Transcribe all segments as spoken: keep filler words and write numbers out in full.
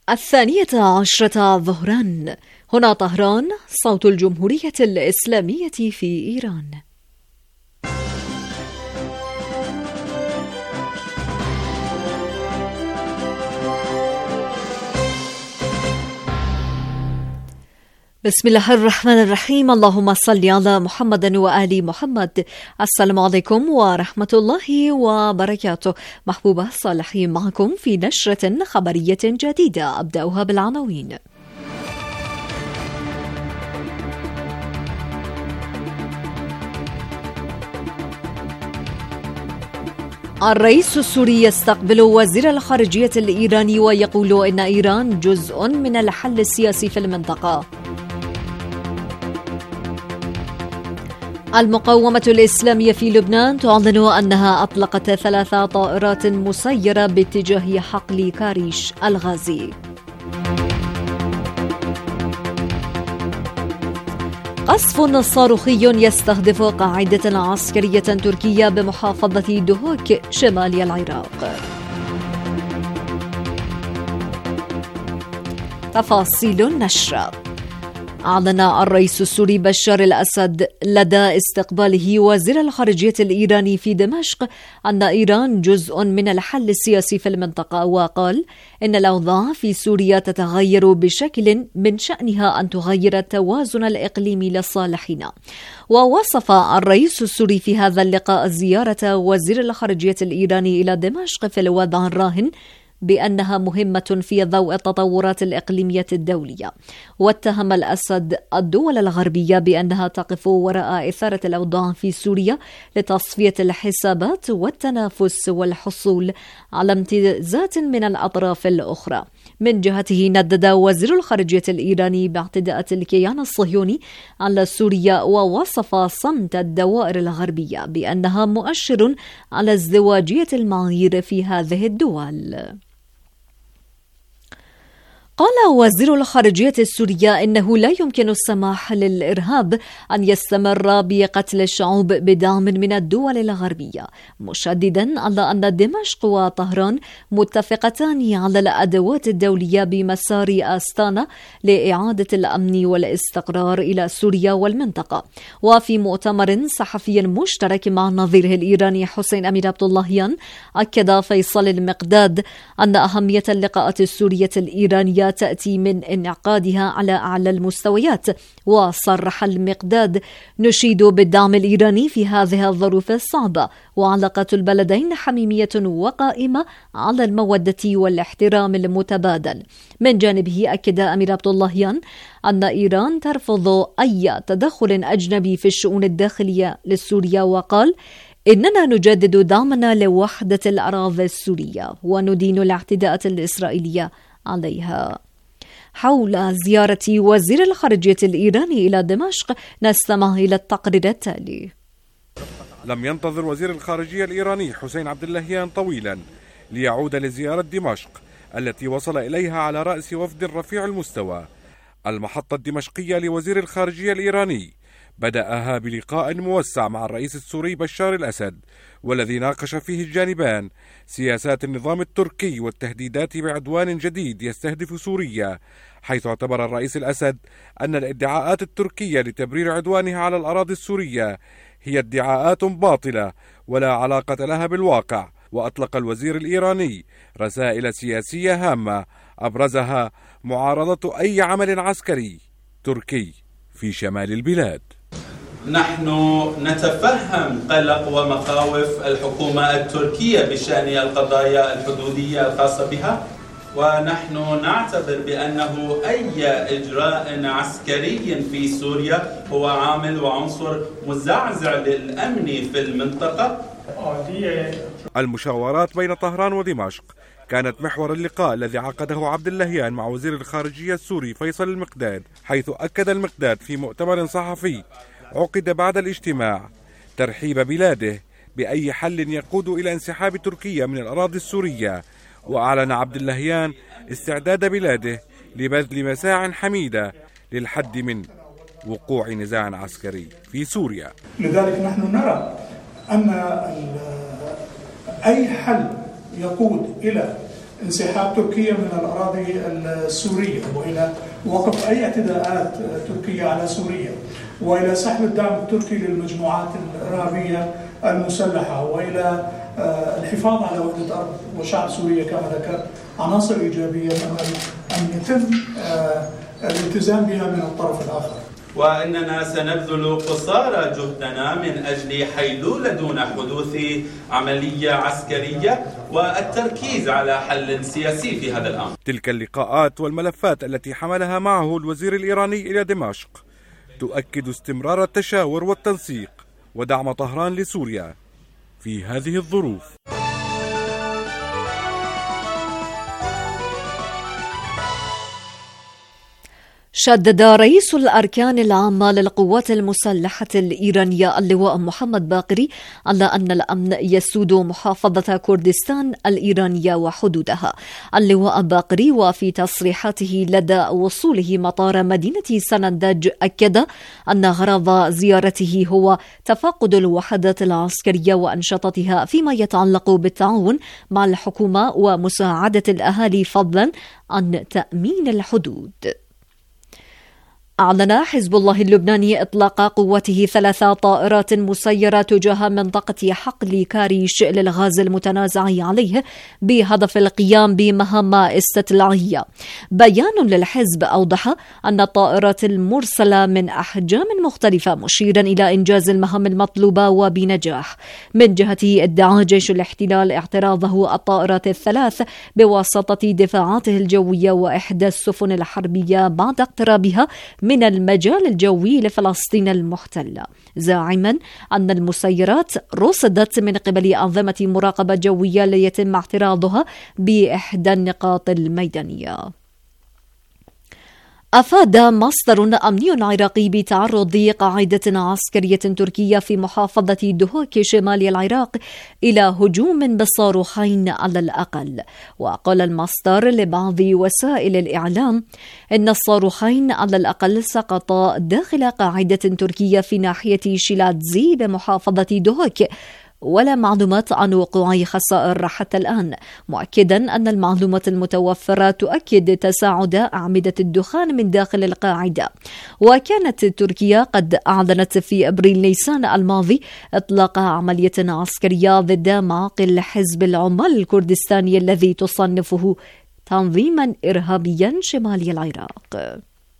الثانية عشرة ظهرا. هنا طهران، صوت الجمهورية الإسلامية في إيران. بسم الله الرحمن الرحيم. اللهم صل على محمد وآل محمد. السلام عليكم ورحمة الله وبركاته. محبوبة صالحين معكم في نشرة خبرية جديدة، أبدأها بالعناوين. الرئيس السوري يستقبل وزير الخارجية الإيراني ويقول إن إيران جزء من الحل السياسي في المنطقة. المقاومة الإسلامية في لبنان تعلن أنها أطلقت ثلاث طائرات مسيرة باتجاه حقل كاريش الغازي. قصف صاروخي يستهدف قاعدة عسكرية تركية بمحافظة دهوك شمال العراق. تفاصيل النشرة. أعلن الرئيس السوري بشار الأسد لدى استقباله وزير الخارجية الإيراني في دمشق أن إيران جزء من الحل السياسي في المنطقة، وقال إن الأوضاع في سوريا تتغير بشكل من شأنها أن تغير التوازن الإقليمي لصالحنا. ووصف الرئيس السوري في هذا اللقاء زيارة وزير الخارجية الإيراني إلى دمشق في الوضع الراهن بأنها مهمة في ضوء التطورات الإقليمية الدولية. واتهم الأسد الدول الغربية بأنها تقف وراء إثارة الأوضاع في سوريا لتصفية الحسابات والتنافس والحصول على امتيازات من الأطراف الأخرى. من جهته ندد وزير الخارجية الإيراني باعتداءات الكيان الصهيوني على سوريا، ووصف صمت الدوائر الغربية بأنها مؤشر على ازدواجية المعايير في هذه الدول. قال وزير الخارجية السورية إنه لا يمكن السماح للإرهاب أن يستمر بقتل الشعوب بدعم من الدول الغربية، مشددا على أن دمشق وطهران متفقتان على الأدوات الدولية بمسار أستانا لإعادة الأمن والاستقرار إلى سوريا والمنطقة. وفي مؤتمر صحفي مشترك مع نظيره الإيراني حسين أمير عبد اللهيان، أكد فيصل المقداد أن أهمية اللقاءات السورية الإيرانية تأتي من انعقادها على أعلى المستويات. وصرح المقداد: نشيد بالدعم الإيراني في هذه الظروف الصعبة، وعلاقات البلدين حميمية وقائمة على المودة والاحترام المتبادل. من جانبه أكد أمير عبد اللهيان أن إيران ترفض أي تدخل أجنبي في الشؤون الداخلية لسوريا، وقال: إننا نجدد دعمنا لوحدة الأراضي السورية وندين الاعتداءات الإسرائيلية عليها. حول زيارة وزير الخارجية الإيراني إلى دمشق نستمع إلى التقرير التالي. لم ينتظر وزير الخارجية الإيراني حسين عبد اللهيان طويلا ليعود لزيارة دمشق التي وصل إليها على رأس وفد رفيع المستوى. المحطة الدمشقية لوزير الخارجية الإيراني بدأها بلقاء موسع مع الرئيس السوري بشار الأسد، والذي ناقش فيه الجانبان سياسات النظام التركي والتهديدات بعدوان جديد يستهدف سوريا، حيث اعتبر الرئيس الأسد أن الادعاءات التركية لتبرير عدوانها على الأراضي السورية هي ادعاءات باطلة ولا علاقة لها بالواقع. وأطلق الوزير الإيراني رسائل سياسية هامة أبرزها معارضة أي عمل عسكري تركي في شمال البلاد. نحن نتفهم قلق ومخاوف الحكومة التركية بشأن القضايا الحدودية الخاصة بها، ونحن نعتبر بأنه أي إجراء عسكري في سوريا هو عامل وعنصر مزعزع للأمن في المنطقة. المشاورات بين طهران ودمشق كانت محور اللقاء الذي عقده عبد اللهيان مع وزير الخارجية السوري فيصل المقداد، حيث أكد المقداد في مؤتمر صحفي عقد بعد الاجتماع ترحيب بلاده بأي حل يقود إلى انسحاب تركيا من الأراضي السورية. وأعلن عبد اللهيان استعداد بلاده لبذل مساع حميدة للحد من وقوع نزاع عسكري في سوريا. لذلك نحن نرى أن أي حل يقود إلى انسحاب تركيا من الأراضي السورية، وإلى وقف أي اعتداءات تركية على سوريا، وإلى سحب الدعم التركي للمجموعات الإرهابية المسلحة، وإلى الحفاظ على وحدة أرض وشعب سوريا كما ذكرت، عناصر إيجابية أن يتم الالتزام بها من الطرف الآخر. وإننا سنبذل قصارى جهدنا من أجل حيلولة دون حدوث عملية عسكرية والتركيز على حل سياسي في هذا الأمر. تلك اللقاءات والملفات التي حملها معه الوزير الإيراني إلى دمشق تؤكد استمرار التشاور والتنسيق ودعم طهران لسوريا في هذه الظروف. شدد رئيس الأركان العامة للقوات المسلحة الإيرانية اللواء محمد باقري على أن الأمن يسود محافظة كردستان الإيرانية وحدودها. اللواء باقري وفي تصريحاته لدى وصوله مطار مدينة سنندج أكد أن غرض زيارته هو تفاقد الوحدات العسكرية وأنشطتها فيما يتعلق بالتعاون مع الحكومة ومساعدة الأهالي فضلا عن تأمين الحدود. أعلن حزب الله اللبناني إطلاق قوته ثلاث طائرات مسيرة تجاه منطقة حقل كاريش للغاز المتنازع عليه بهدف القيام بمهام استطلاعية. بيان للحزب أوضح أن الطائرات المرسلة من أحجام مختلفة، مشيرا إلى إنجاز المهام المطلوبة وبنجاح. من جهته ادعى جيش الاحتلال اعتراضه الطائرات الثلاث بواسطة دفاعاته الجوية وإحدى السفن الحربية بعد اقترابها من المجال الجوي لفلسطين المحتلة، زاعما أن المسيرات رصدت من قبل أنظمة مراقبة جوية ليتم اعتراضها بإحدى النقاط الميدانية. أفاد مصدر أمني عراقي بتعرض قاعدة عسكرية تركية في محافظة دهوك شمال العراق إلى هجوم بالصاروخين على الأقل. وقال المصدر لبعض وسائل الإعلام إن الصاروخين على الأقل سقطا داخل قاعدة تركية في ناحية شيلاتزي بمحافظة دهوك، ولا معلومات عن وقوع خسائر حتى الآن، مؤكدا أن المعلومات المتوفرة تؤكد تساعد أعمدة الدخان من داخل القاعدة. وكانت تركيا قد أعلنت في أبريل نيسان الماضي إطلاق عملية عسكرية ضد معقل حزب العمال الكردستاني الذي تصنفه تنظيما إرهابيا شمالي العراق.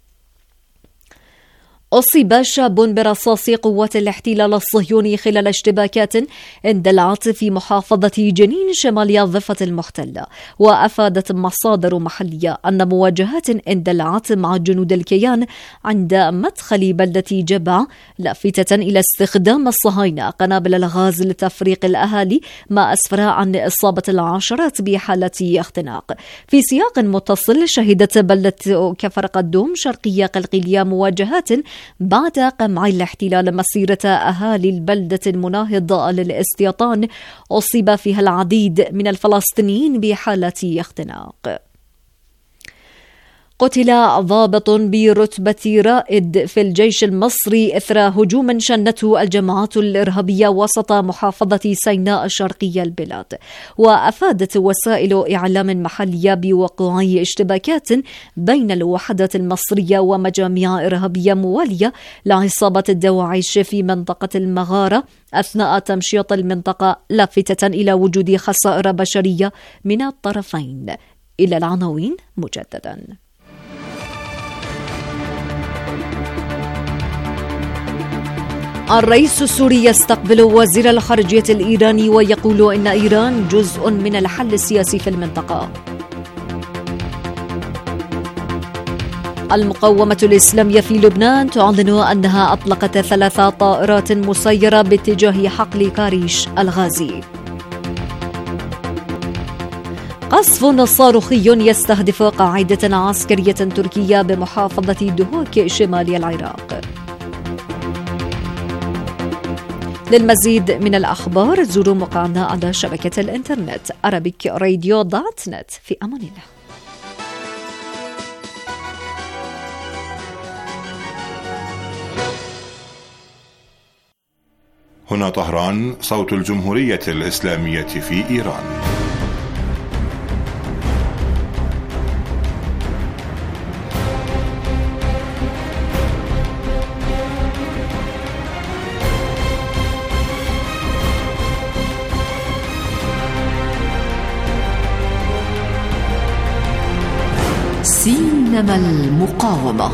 أصيب شاب برصاص قوات الاحتلال الصهيوني خلال اشتباكات اندلعت في محافظة جنين شمال الضفة المحتلة. وأفادت مصادر محلية أن مواجهات اندلعت مع جنود الكيان عند مدخل بلدة جبع، لافتة إلى استخدام الصهاينة قنابل الغاز لتفريق الأهالي، ما أسفر عن إصابة العشرات بحالة اختناق. في سياق متصل، شهدت بلدة كفر قدوم شرقية قلقيلية مواجهات بعد قمع الاحتلال مسيرة أهالي البلدة المناهضة للاستيطان، أصيب فيها العديد من الفلسطينيين بحالة اختناق. قتل ضابط برتبة رائد في الجيش المصري إثر هجوم شنته الجماعات الإرهابية وسط محافظة سيناء الشرقية البلاد. وأفادت وسائل إعلام محلية بوقوع اشتباكات بين الوحدات المصرية ومجاميع إرهابية موالية لعصابة الدواعش في منطقة المغارة أثناء تمشيط المنطقة، لافتة إلى وجود خسائر بشرية من الطرفين. إلى العناوين مجددا. الرئيس السوري يستقبل وزير الخارجية الإيراني ويقول إن إيران جزء من الحل السياسي في المنطقة. المقاومة الإسلامية في لبنان تعلن أنها أطلقت ثلاث طائرات مسيرة باتجاه حقل كاريش الغازي. قصف صاروخي يستهدف قاعدة عسكرية تركية بمحافظة دهوك شمال العراق. للمزيد من الأخبار زوروا موقعنا على شبكة الإنترنت arabic radio dot net. في أمان الله. هنا طهران، صوت الجمهورية الإسلامية في إيران. سينما المقاومة.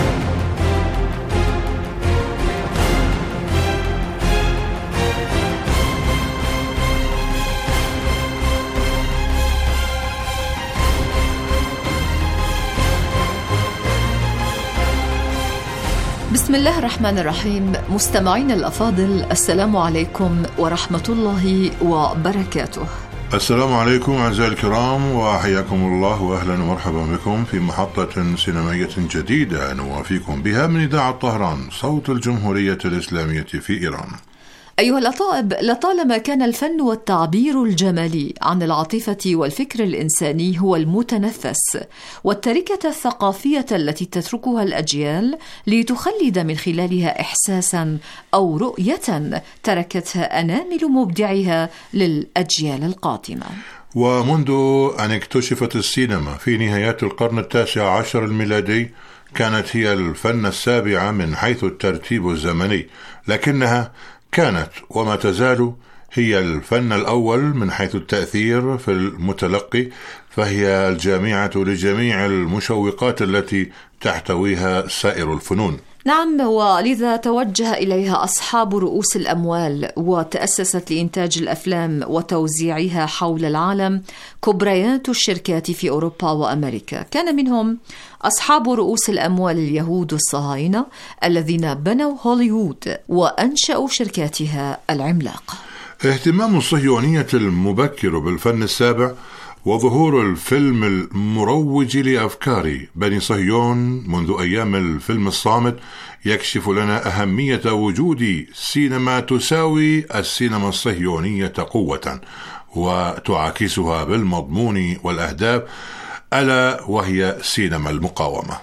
بسم الله الرحمن الرحيم. مستمعين الأفاضل، السلام عليكم ورحمة الله وبركاته. السلام عليكم أعزائي الكرام، وحياكم الله وأهلا ومرحبا بكم في محطة سينمائية جديدة نوافيكم بها من إذاعة طهران، صوت الجمهورية الإسلامية في إيران. أيها الأطائب، لطالما كان الفن والتعبير الجمالي عن العاطفة والفكر الإنساني هو المتنفس، والتركة الثقافية التي تتركها الأجيال لتخلد من خلالها إحساسا أو رؤية تركتها أنامل مبدعها للأجيال القادمة. ومنذ أن اكتشفت السينما في نهايات القرن التاسع عشر الميلادي كانت هي الفن السابع من حيث الترتيب الزمني، لكنها كانت وما تزال هي الفن الأول من حيث التأثير في المتلقي، فهي الجامعة لجميع المشوقات التي تحتويها سائر الفنون. نعم، ولذا توجه إليها أصحاب رؤوس الأموال وتأسست لإنتاج الأفلام وتوزيعها حول العالم كبريات الشركات في أوروبا وأمريكا. كان منهم أصحاب رؤوس الأموال اليهود الصهاينة الذين بنوا هوليوود وأنشأوا شركاتها العملاقة. اهتمام الصهيونية المبكر بالفن السابع وظهور الفيلم المروج لأفكار بني صهيون منذ أيام الفيلم الصامت يكشف لنا أهمية وجود سينما تساوي السينما الصهيونية قوة وتعاكسها بالمضمون والأهداف، ألا وهي سينما المقاومة.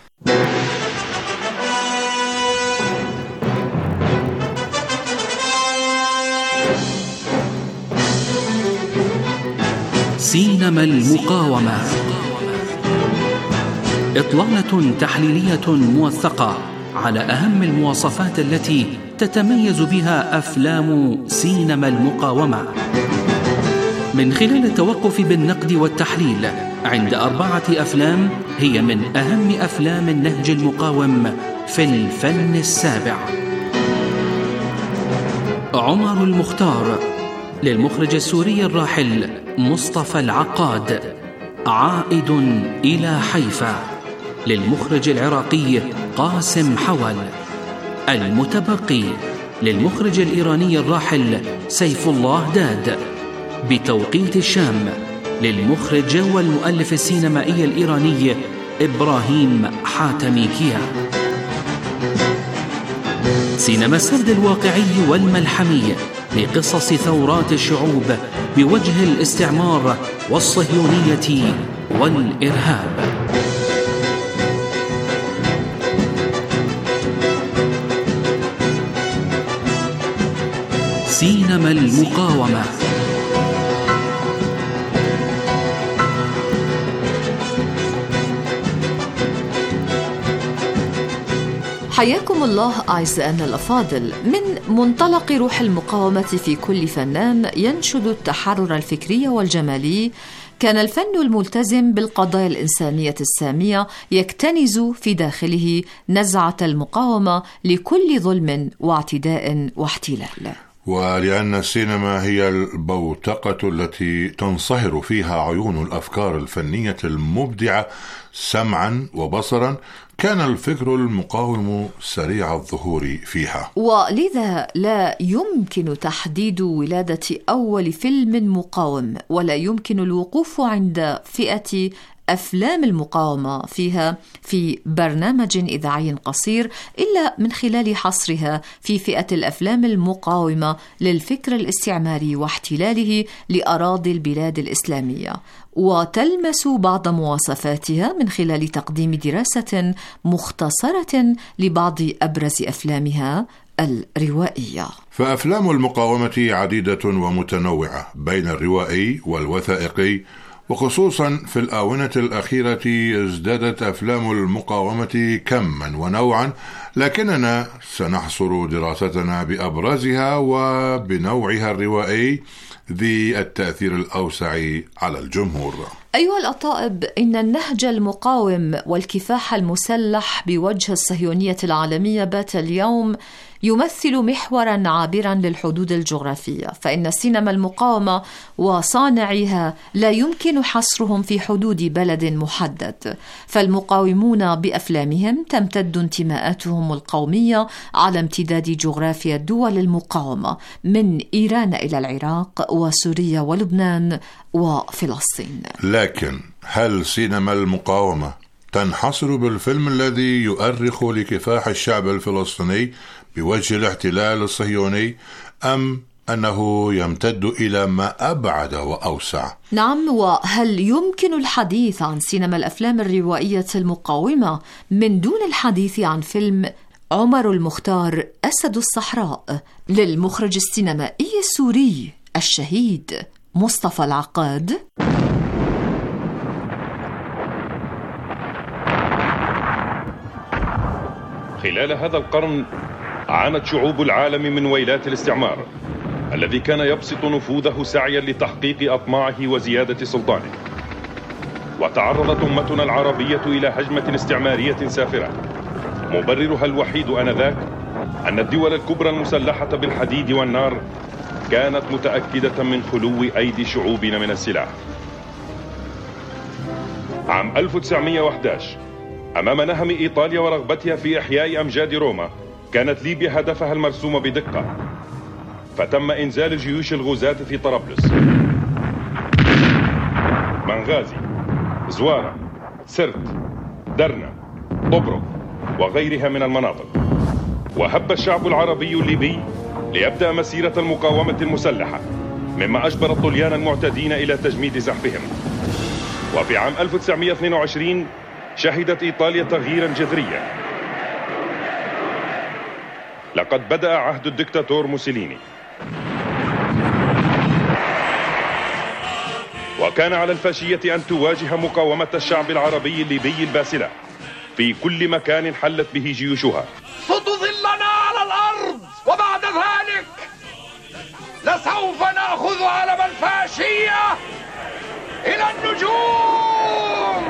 سينما المقاومة، إطلالة تحليلية موثقة على أهم المواصفات التي تتميز بها أفلام سينما المقاومة، من خلال التوقف بالنقد والتحليل عند أربعة أفلام هي من أهم أفلام النهج المقاوم في الفن السابع. عمر المختار للمخرج السوري الراحل مصطفى العقاد، عائد إلى حيفا للمخرج العراقي قاسم حول، المتبقي للمخرج الإيراني الراحل سيف الله داد، بتوقيت الشام للمخرج والمؤلف السينمائي الإيراني إبراهيم حاتمي كيا. سينما السرد الواقعي والملحمي لقصص ثورات الشعوب بوجه الاستعمار والصهيونية والإرهاب. سينما المقاومة. حياكم الله أعزائنا الأفاضل. من منطلق روح المقاومة في كل فنان ينشد التحرر الفكري والجمالي، كان الفن الملتزم بالقضايا الإنسانية السامية يكتنز في داخله نزعة المقاومة لكل ظلم واعتداء واحتلال. ولأن السينما هي البوتقة التي تنصهر فيها عيون الأفكار الفنية المبدعة سمعا وبصرا، كان الفكر المقاوم سريع الظهور فيها، ولذا لا يمكن تحديد ولادة أول فيلم مقاوم، ولا يمكن الوقوف عند فئة أفلام المقاومة فيها في برنامج إذاعي قصير إلا من خلال حصرها في فئة الأفلام المقاومة للفكر الاستعماري واحتلاله لأراضي البلاد الإسلامية، وتلمس بعض مواصفاتها من خلال تقديم دراسة مختصرة لبعض أبرز أفلامها الروائية. فأفلام المقاومة عديدة ومتنوعة بين الروائي والوثائقي، وخصوصا في الآونة الأخيرة ازدادت أفلام المقاومة كما ونوعا لكننا سنحصر دراستنا بأبرزها وبنوعها الروائي ذي التأثير الأوسع على الجمهور. أيها الأطائب، إن النهج المقاوم والكفاح المسلح بوجه الصهيونية العالمية بات اليوم يمثل محورا عابرا للحدود الجغرافية، فإن سينما المقاومة وصانعيها لا يمكن حصرهم في حدود بلد محدد، فالمقاومون بأفلامهم تمتد انتماءاتهم القومية على امتداد جغرافيا الدول المقاومة من إيران إلى العراق وسوريا ولبنان وفلسطين. لكن هل سينما المقاومة تنحصر بالفيلم الذي يؤرخ لكفاح الشعب الفلسطيني بوجه الاحتلال الصهيوني، أم أنه يمتد إلى ما أبعد وأوسع؟ نعم، وهل يمكن الحديث عن سينما الأفلام الروائية المقاومة من دون الحديث عن فيلم عمر المختار أسد الصحراء للمخرج السينمائي السوري الشهيد مصطفى العقاد؟ خلال هذا القرن عانت شعوب العالم من ويلات الاستعمار الذي كان يبسط نفوذه سعيا لتحقيق أطماعه وزيادة سلطانه، وتعرضت أمتنا العربية إلى هجمة استعمارية سافرة مبررها الوحيد آنذاك أن الدول الكبرى المسلحة بالحديد والنار كانت متأكدة من خلو أيدي شعوبنا من السلاح. عام ألف وتسعمائة وأحد عشر أمام نهم إيطاليا ورغبتها في إحياء أمجاد روما، كانت ليبيا هدفها المرسوم بدقة، فتم إنزال جيوش الغزاة في طرابلس، منغازي، زوارة، سرت، درنا، طبرق وغيرها من المناطق. وهب الشعب العربي الليبي ليبدأ مسيرة المقاومة المسلحة، مما أجبر الطليان المعتدين إلى تجميد زحفهم. وفي عام ألف وتسعمائة واثنين وعشرين شهدت إيطاليا تغييرا جذريا، لقد بدأ عهد الدكتاتور موسوليني، وكان على الفاشية أن تواجه مقاومة الشعب العربي الليبي الباسلة في كل مكان حلت به جيوشها. ستظلنا على الأرض، وبعد ذلك لسوف نأخذ علم الفاشية إلى النجوم.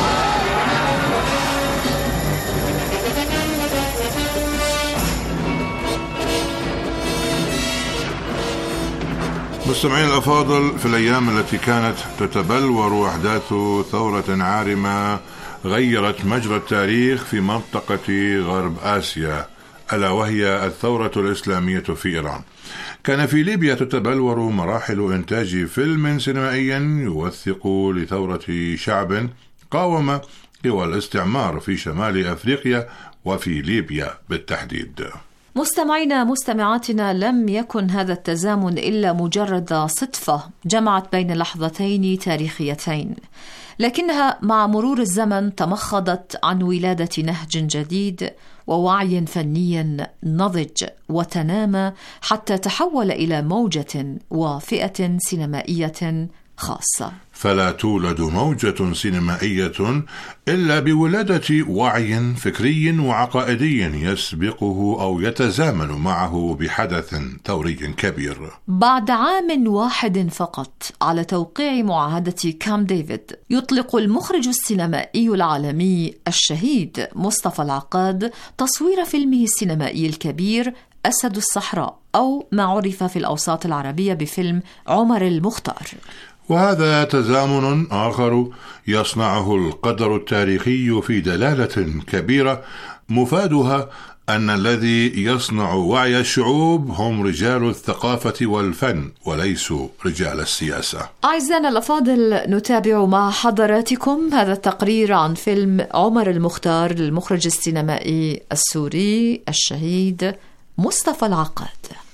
مستمعين الأفاضل، في الأيام التي كانت تتبلور أحداث ثورة عارمة غيرت مجرى التاريخ في منطقة غرب آسيا، ألا وهي الثورة الإسلامية في إيران، كان في ليبيا تتبلور مراحل إنتاج فيلم سينمائي يوثق لثورة شعب قاوم قوى الاستعمار في شمال أفريقيا وفي ليبيا بالتحديد. مستمعينا مستمعاتنا، لم يكن هذا التزامن إلا مجرد صدفة جمعت بين لحظتين تاريخيتين، لكنها مع مرور الزمن تمخضت عن ولادة نهج جديد ووعي فني نضج وتنامى، حتى تحول إلى موجة وفئة سينمائية خاصة. فلا تولد موجة سينمائية إلا بولادة وعي فكري وعقائدي يسبقه أو يتزامن معه بحدث ثوري كبير. بعد عام واحد فقط على توقيع معاهدة كامب ديفيد، يطلق المخرج السينمائي العالمي الشهيد مصطفى العقاد تصوير فيلمه السينمائي الكبير أسد الصحراء، أو ما عرف في الأوساط العربية بفيلم عمر المختار. وهذا تزامن آخر يصنعه القدر التاريخي في دلالة كبيرة مفادها أن الذي يصنع وعي الشعوب هم رجال الثقافة والفن وليسوا رجال السياسة. أعزائنا الأفاضل، نتابع مع حضراتكم هذا التقرير عن فيلم عمر المختار للمخرج السينمائي السوري الشهيد مصطفى العقاد.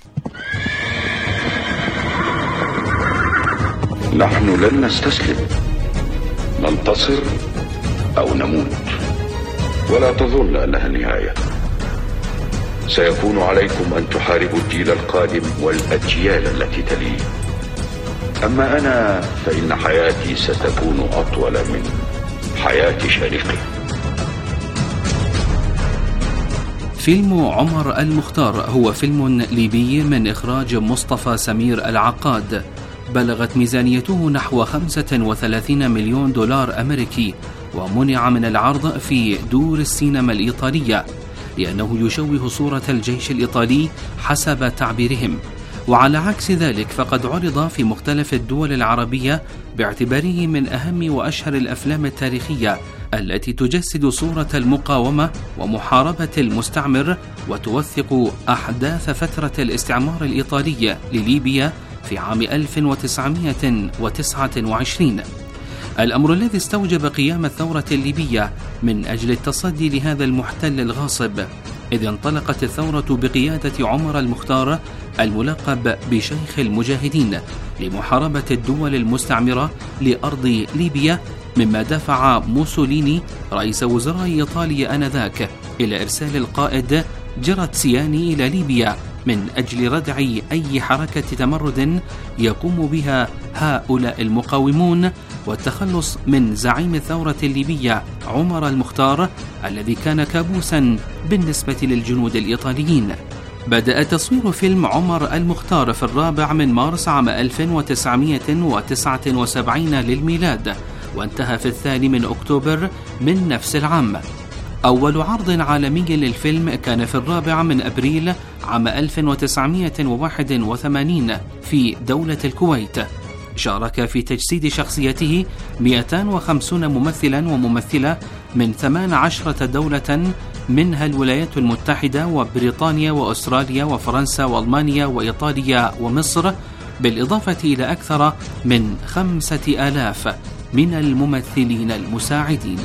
نحن لن نستسلم، ننتصر أو نموت، ولا تظن أنها النهاية. سيكون عليكم أن تحاربوا الجيل القادم والأجيال التي تليه. أما أنا فإن حياتي ستكون أطول من حياة شريكي. فيلم عمر المختار هو فيلم ليبي من إخراج مصطفى سمير العقاد، بلغت ميزانيته نحو خمسة وثلاثين مليون دولار أمريكي، ومنع من العرض في دور السينما الإيطالية لأنه يشوه صورة الجيش الإيطالي حسب تعبيرهم. وعلى عكس ذلك فقد عرض في مختلف الدول العربية باعتباره من أهم وأشهر الأفلام التاريخية التي تجسد صورة المقاومة ومحاربة المستعمر وتوثق أحداث فترة الاستعمار الإيطالي لليبيا في عام ألف وتسعمائة وتسعة وعشرين، الأمر الذي استوجب قيام الثورة الليبية من أجل التصدي لهذا المحتل الغاصب، إذ انطلقت الثورة بقيادة عمر المختار الملقب بشيخ المجاهدين لمحاربة الدول المستعمرة لأرض ليبيا، مما دفع موسوليني رئيس وزراء إيطاليا آنذاك إلى إرسال القائد جراتسياني إلى ليبيا من أجل ردع أي حركة تمرد يقوم بها هؤلاء المقاومون، والتخلص من زعيم الثورة الليبية عمر المختار الذي كان كابوسا بالنسبة للجنود الإيطاليين. بدأ تصوير فيلم عمر المختار في الرابع من مارس عام ألف وتسعمائة وتسعة وسبعين للميلاد، وانتهى في الثاني من أكتوبر من نفس العام. أول عرض عالمي للفيلم كان في الرابع من أبريل عام ألف وتسعمائة وواحد وثمانين في دولة الكويت. شارك في تجسيد شخصيته مئتين وخمسين ممثلا وممثلة من ثمان عشرة دولة، منها الولايات المتحدة وبريطانيا وأستراليا وفرنسا وألمانيا وإيطاليا ومصر، بالإضافة إلى أكثر من خمسة آلاف من الممثلين المساعدين.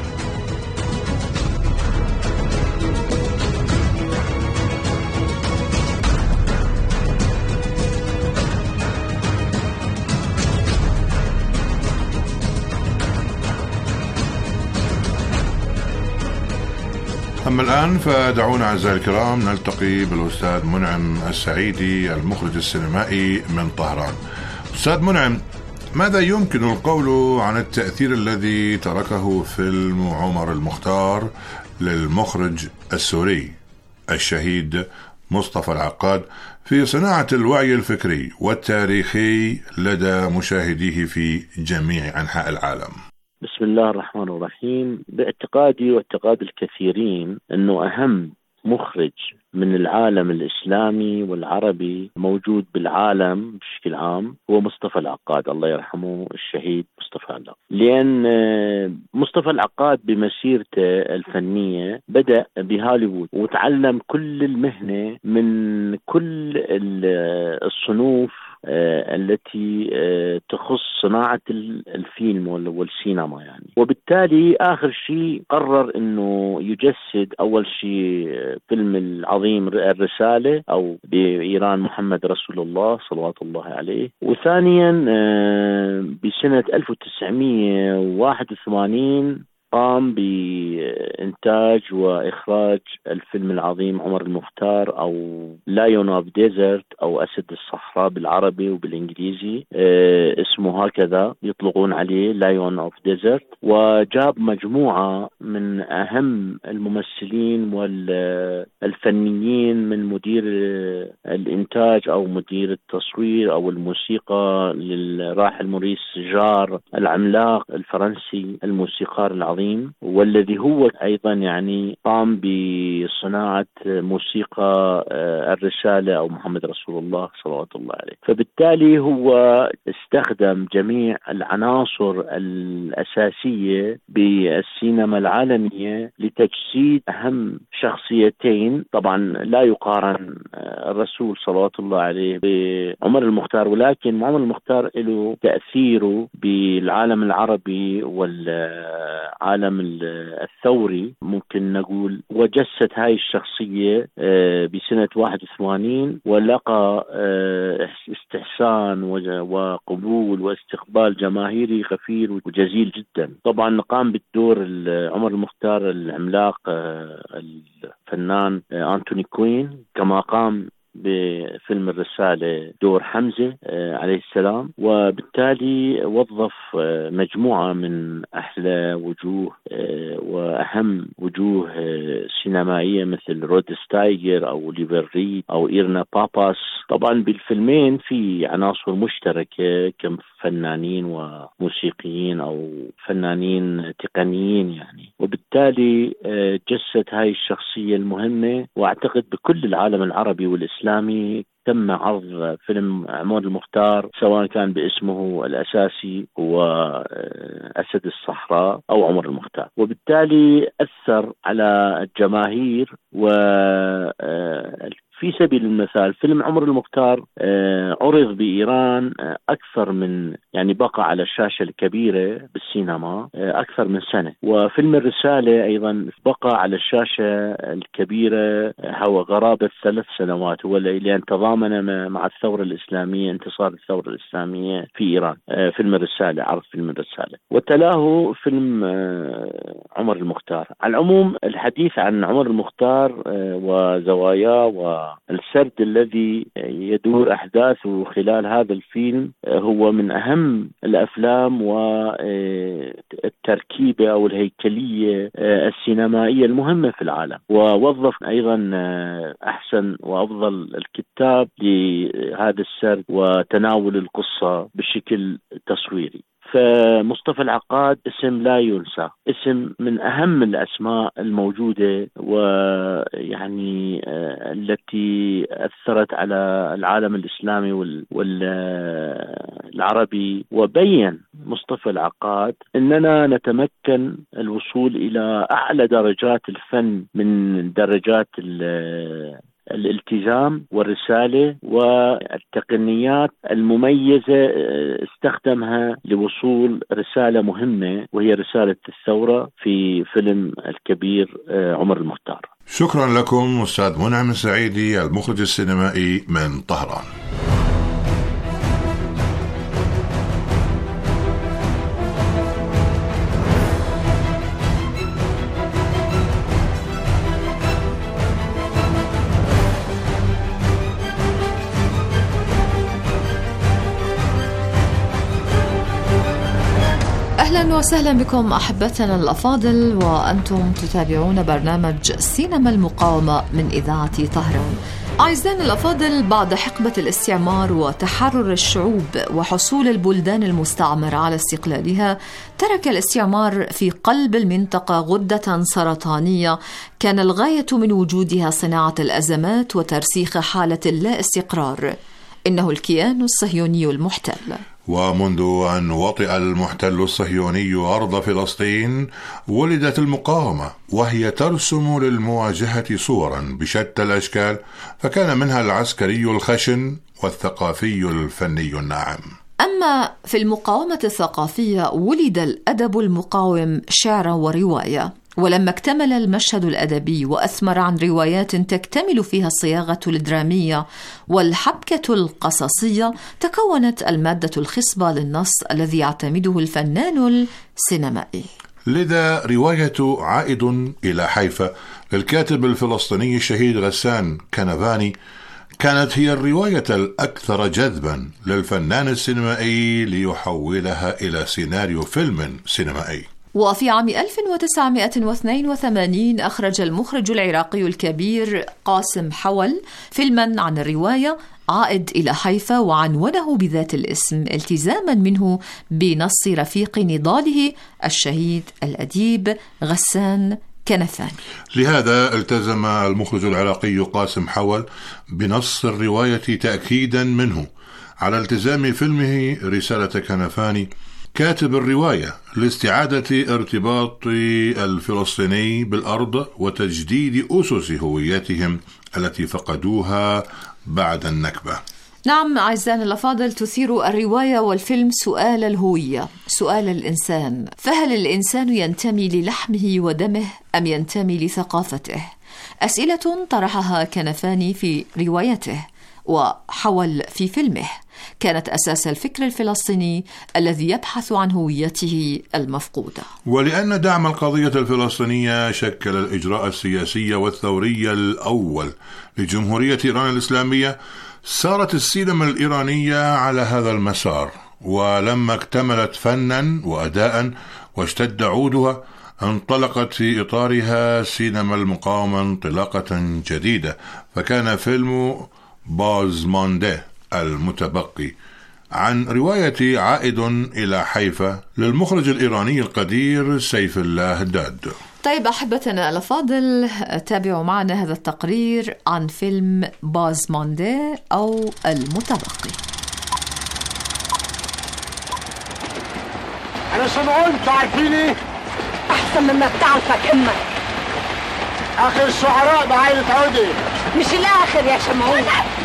أما الآن فدعونا أعزائي الكرام نلتقي بالأستاذ منعم السعيدي المخرج السينمائي من طهران. أستاذ منعم، ماذا يمكن القول عن التأثير الذي تركه فيلم عمر المختار للمخرج السوري الشهيد مصطفى العقاد في صناعة الوعي الفكري والتاريخي لدى مشاهديه في جميع أنحاء العالم؟ بسم الله الرحمن الرحيم. باعتقادي واعتقاد الكثيرين أنه أهم مخرج من العالم الإسلامي والعربي موجود بالعالم بشكل عام هو مصطفى العقاد، الله يرحمه الشهيد مصطفى العقاد. لأن مصطفى العقاد بمسيرته الفنية بدأ بهوليوود وتعلم كل المهنة من كل الصنوف التي تخص صناعة الفيلم والسينما يعني. وبالتالي آخر شيء قرر أنه يجسد أول شيء فيلم العظيم الرسالة أو بإيران محمد رسول الله صلوات الله عليه، وثانيا بسنة ألف وتسعمائة وواحد وثمانين قام بإنتاج وإخراج الفيلم العظيم عمر المختار أو لايون أوف ديزرت أو أسد الصحراء بالعربي وبالإنجليزي، اه اسمه هكذا يطلقون عليه لايون أوف ديزرت. وجاب مجموعة من أهم الممثلين والفنيين من مدير الإنتاج أو مدير التصوير أو الموسيقى للراحل موريس جار العملاق الفرنسي الموسيقار العظيم، والذي هو أيضا يعني قام بصناعة موسيقى الرسالة أو محمد رسول الله صلوات الله عليه. فبالتالي هو استخدم جميع العناصر الأساسية بالسينما العالمية لتجسيد أهم شخصيتين. طبعا لا يقارن الرسول صلوات الله عليه بعمر المختار، ولكن عمر المختار له تأثيره بالعالم العربي والعالم العالم الثوري ممكن نقول، وجسد هاي الشخصية بسنة واحد وثمانين ولقى استحسان وقبول واستقبال جماهيري غفير وجزيل جدا. طبعا قام بالدور عمر المختار العملاق الفنان أنتوني كوين، كما قام بفيلم الرسالة دور حمزة عليه السلام، وبالتالي وظف مجموعة من أحلى وجوه وأهم وجوه سينمائية مثل رود ستايجر أو ليفر ريد أو إيرنا باباس. طبعا بالفيلمين في عناصر مشتركة كفنانين وموسيقيين أو فنانين تقنيين يعني، وبالتالي جسد هاي الشخصية المهمة. وأعتقد بكل العالم العربي والإسلامي تم عرض فيلم عمر المختار سواء كان باسمه الأساسي هو أسد الصحراء أو عمر المختار، وبالتالي أثر على الجماهير. و في سبيل المثال فيلم عمر المختار عرض بإيران أكثر من يعني بقى على الشاشة الكبيرة بالسينما أكثر من سنة، وفيلم الرسالة أيضا بقى على الشاشة الكبيرة هو غرابة ثلاث سنوات، هو اللي تضامن مع الثورة الإسلامية، انتصار الثورة الإسلامية في إيران. فيلم الرسالة، عرض فيلم الرسالة، وتلاه فيلم عمر المختار. على العموم الحديث عن عمر المختار وزواياه و السرد الذي يدور أحداثه خلال هذا الفيلم هو من أهم الأفلام والتركيبة أو الهيكلية السينمائية المهمة في العالم، ووظف أيضا أحسن وأفضل الكتاب لهذا السرد وتناول القصة بشكل تصويري. فمصطفى العقاد اسم لا ينسى، اسم من أهم الأسماء الموجودة ويعني التي أثرت على العالم الإسلامي والعربي. وبين مصطفى العقاد أننا نتمكن الوصول إلى أعلى درجات الفن من درجات الالتزام والرسالة والتقنيات المميزة استخدمها لوصول رسالة مهمة وهي رسالة الثورة في فيلم الكبير عمر المختار. شكرا لكم أستاذ منعم السعيدي المخرج السينمائي من طهران. أهلا وسهلا بكم أحبتنا الأفاضل، وأنتم تتابعون برنامج سينما المقاومة من إذاعة طهران. أعزائنا الأفاضل، بعد حقبة الاستعمار وتحرر الشعوب وحصول البلدان المستعمرة على استقلالها، ترك الاستعمار في قلب المنطقة غدة سرطانية كان الغاية من وجودها صناعة الأزمات وترسيخ حالة اللا استقرار. إنه الكيان الصهيوني المحتل. ومنذ أن وطئ المحتل الصهيوني أرض فلسطين ولدت المقاومة، وهي ترسم للمواجهة صورا بشتى الأشكال، فكان منها العسكري الخشن والثقافي الفني الناعم. أما في المقاومة الثقافية ولد الأدب المقاوم شعرا ورواية، ولما اكتمل المشهد الأدبي وأثمر عن روايات تكتمل فيها الصياغة الدرامية والحبكة القصصية، تكونت المادة الخصبة للنص الذي يعتمده الفنان السينمائي. لذا رواية عائد إلى حيفا للكاتب الفلسطيني الشهيد غسان كنفاني كانت هي الرواية الأكثر جذبا للفنان السينمائي ليحولها إلى سيناريو فيلم سينمائي. وفي عام ألف وتسعمائة واثنين وثمانين أخرج المخرج العراقي الكبير قاسم حول فيلما عن الرواية عائد إلى حيفا، وعنونه بذات الاسم التزاما منه بنص رفيق نضاله الشهيد الأديب غسان كنفاني. لهذا التزم المخرج العراقي قاسم حول بنص الرواية تأكيدا منه على التزام فيلمه رسالة كنفاني كاتب الرواية لاستعادة ارتباط الفلسطيني بالأرض وتجديد أسس هويتهم التي فقدوها بعد النكبة. نعم أعزائنا الأفاضل، تثير الرواية والفيلم سؤال الهوية، سؤال الإنسان، فهل الإنسان ينتمي للحمه ودمه أم ينتمي لثقافته؟ أسئلة طرحها كنفاني في روايته وحول في فيلمه. كانت أساس الفكر الفلسطيني الذي يبحث عن هويته المفقودة. ولأن دعم القضية الفلسطينية شكل الإجراء السياسي والثوري الأول لجمهورية إيران الإسلامية، سارت السينما الإيرانية على هذا المسار، ولما اكتملت فنا وأداء واشتد عودها، انطلقت في إطارها سينما المقاومة انطلاقة جديدة، فكان فيلم بازماندي المتبقي عن رواية عائد إلى حيفا للمخرج الإيراني القدير سيف الله داد. طيب أحبتنا الأفاضل، تابعوا معنا هذا التقرير عن فيلم بازماندي أو المتبقي. أنا شمعون، تعرفيني؟ أحسن مما بتعرفك أمك. آخر الشعراء بعائلة عودة. مش الآخر يا شمعون.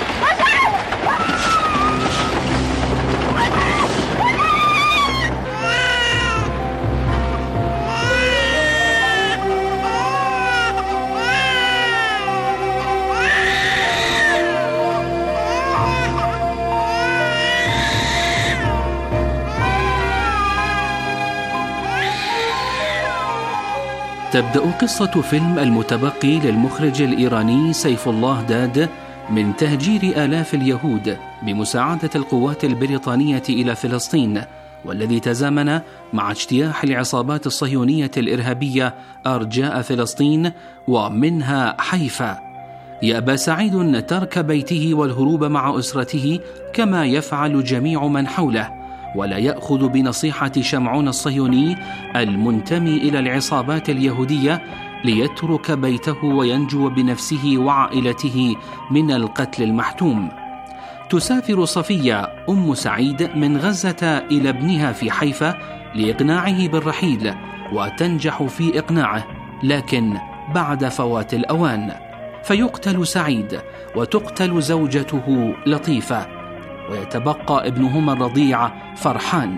تبدأ قصة فيلم المتبقي للمخرج الإيراني سيف الله داد من تهجير آلاف اليهود بمساعدة القوات البريطانية إلى فلسطين، والذي تزامن مع اجتياح العصابات الصهيونية الإرهابية أرجاء فلسطين ومنها حيفا. يأبى سعيد ترك بيته والهروب مع أسرته كما يفعل جميع من حوله، ولا يأخذ بنصيحة شمعون الصهيوني المنتمي إلى العصابات اليهودية ليترك بيته وينجو بنفسه وعائلته من القتل المحتوم. تسافر صفية أم سعيد من غزة إلى ابنها في حيفا لإقناعه بالرحيل، وتنجح في إقناعه، لكن بعد فوات الأوان، فيقتل سعيد وتقتل زوجته لطيفة، ويتبقى ابنهما الرضيع فرحان.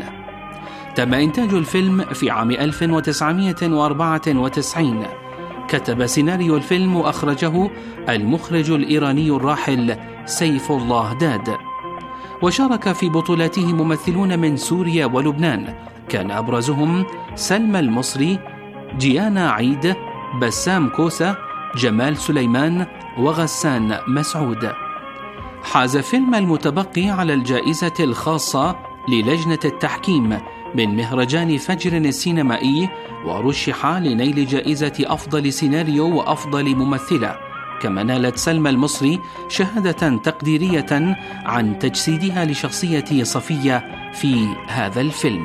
تم إنتاج الفيلم في عام ألف وتسعمائة وأربعة وتسعين. كتب سيناريو الفيلم وأخرجه المخرج الإيراني الراحل سيف الله داد، وشارك في بطولته ممثلون من سوريا ولبنان، كان أبرزهم سلمى المصري، جيانا عيد، بسام كوسة، جمال سليمان، وغسان مسعود. حاز فيلم المتبقي على الجائزة الخاصة للجنة التحكيم من مهرجان فجر السينمائي، ورشح لنيل جائزة أفضل سيناريو وأفضل ممثلة. كما نالت سلمى المصري شهادة تقديرية عن تجسيدها لشخصية صفية في هذا الفيلم.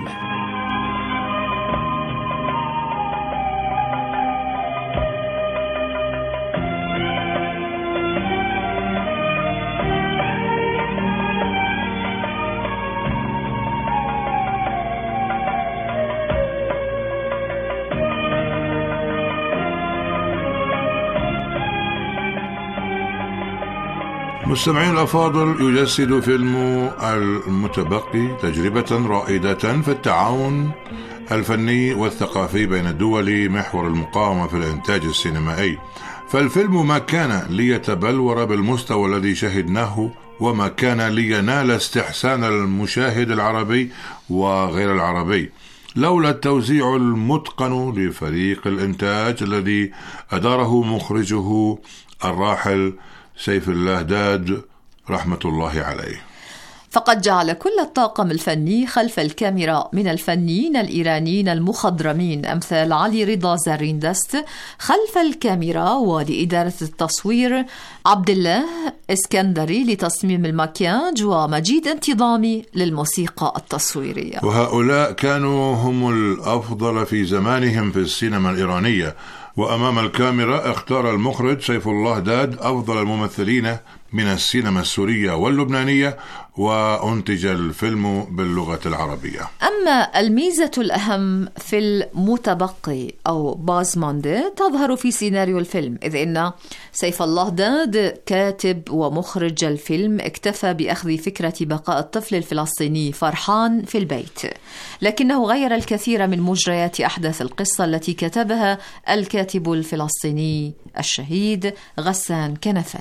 مستمعين الأفاضل، يجسد فيلم المتبقي تجربة رائدة في التعاون الفني والثقافي بين الدول محور المقاومة في الإنتاج السينمائي. فالفيلم ما كان ليتبلور بالمستوى الذي شهدناه، وما كان لينال استحسان المشاهد العربي وغير العربي، لولا التوزيع المتقن لفريق الإنتاج الذي أداره مخرجه الراحل سيف الله داد رحمة الله عليه. فقد جعل كل الطاقم الفني خلف الكاميرا من الفنيين الإيرانيين المخضرمين أمثال علي رضا زريندست خلف الكاميرا، ولإدارة التصوير عبد الله اسكندري لتصميم المكياج، ومجيد انتظامي للموسيقى التصويرية. وهؤلاء كانوا هم الأفضل في زمانهم في السينما الإيرانية. وأمام الكاميرا اختار المخرج سيف الله داد أفضل الممثلين من السينما السورية واللبنانية، وأنتج الفيلم باللغة العربية. أما الميزة الأهم في المتبقي أو بازماندي تظهر في سيناريو الفيلم، إذ إن سيف الله داد كاتب ومخرج الفيلم اكتفى بأخذ فكرة بقاء الطفل الفلسطيني فرحان في البيت، لكنه غير الكثير من مجريات أحداث القصة التي كتبها الكاتب الفلسطيني الشهيد غسان كنفاني.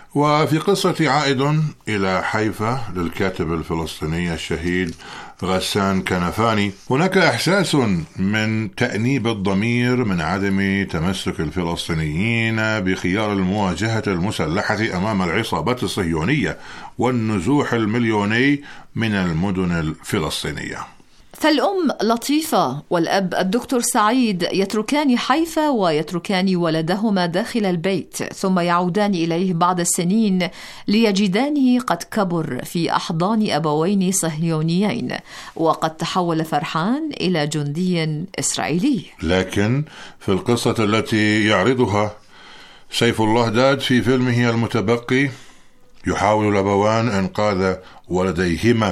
وفي قصة عائد إلى حيفا للكاتب الفلسطيني الشهيد غسان كنفاني، هناك إحساس من تأنيب الضمير من عدم تمسك الفلسطينيين بخيار المواجهة المسلحة أمام العصابات الصهيونية والنزوح المليوني من المدن الفلسطينية. فالأم لطيفة والأب الدكتور سعيد يتركان حيفا ويتركان ولدهما داخل البيت، ثم يعودان إليه بعد السنين ليجدانه قد كبر في أحضان أبوين صهيونيين، وقد تحول فرحان إلى جندي إسرائيلي. لكن في القصة التي يعرضها سيف الله داد في فيلمه المتبقي، يحاول الأبوان إنقاذ ولديهما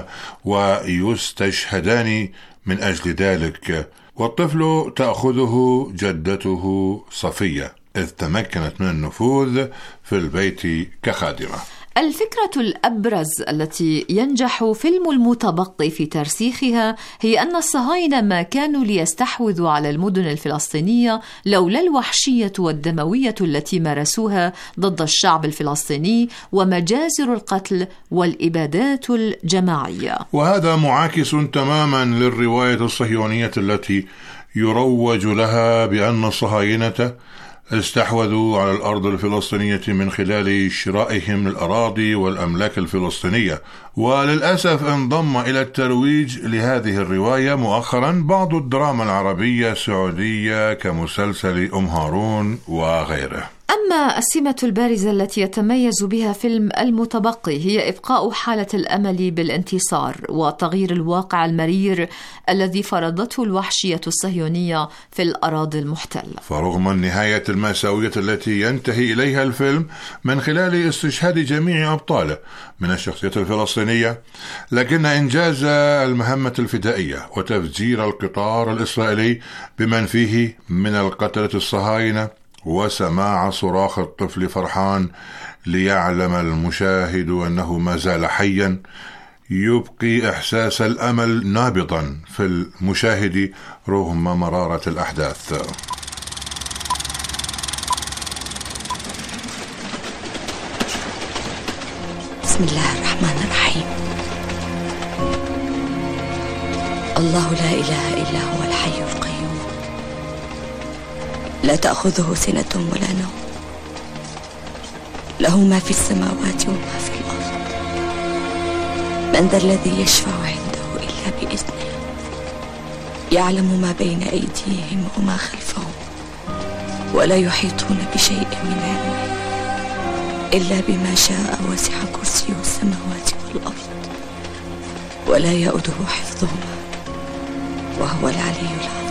ويستشهدان من أجل ذلك، والطفل تأخذه جدته صفية إذ تمكنت من النفوذ في البيت كخادمة. الفكرة الأبرز التي ينجح فيلم المتبقي في ترسيخها هي أن الصهاينة ما كانوا ليستحوذوا على المدن الفلسطينية لولا الوحشية والدموية التي مارسوها ضد الشعب الفلسطيني ومجازر القتل والإبادات الجماعية. وهذا معاكس تماما للرواية الصهيونية التي يروج لها بأن الصهاينة استحوذوا على الأرض الفلسطينية من خلال شرائهم للأراضي والأملاك الفلسطينية. وللأسف انضم إلى الترويج لهذه الرواية مؤخرا بعض الدراما العربية السعودية كمسلسل أم هارون وغيره. أما السمة البارزة التي يتميز بها فيلم المتبقي هي إبقاء حالة الأمل بالانتصار وتغيير الواقع المرير الذي فرضته الوحشية الصهيونية في الأراضي المحتلة. فرغم النهاية المأساوية التي ينتهي إليها الفيلم من خلال استشهاد جميع أبطاله من الشخصيات الفلسطينية، لكن إنجاز المهمة الفدائية وتفجير القطار الإسرائيلي بمن فيه من القتلة الصهاينة وسماع صراخ الطفل فرحان ليعلم المشاهد أنه ما زال حيا يبقي إحساس الأمل نابضا في المشاهد رغم مرارة الأحداث. بسم الله الرحمن الرحيم. الله لا إله إلا هو الحي القيوم لا تأخذه سنة ولا نوم، له ما في السماوات وما في الأرض. من ذا الذي يشفع عنده إلا بإذنه، يعلم ما بين أيديهم وما خلفهم، ولا يحيطون بشيء من علمه إلا بما شاء، وسع كرسيه السماوات والأرض ولا يؤوده حفظهما وهو العلي العظيم.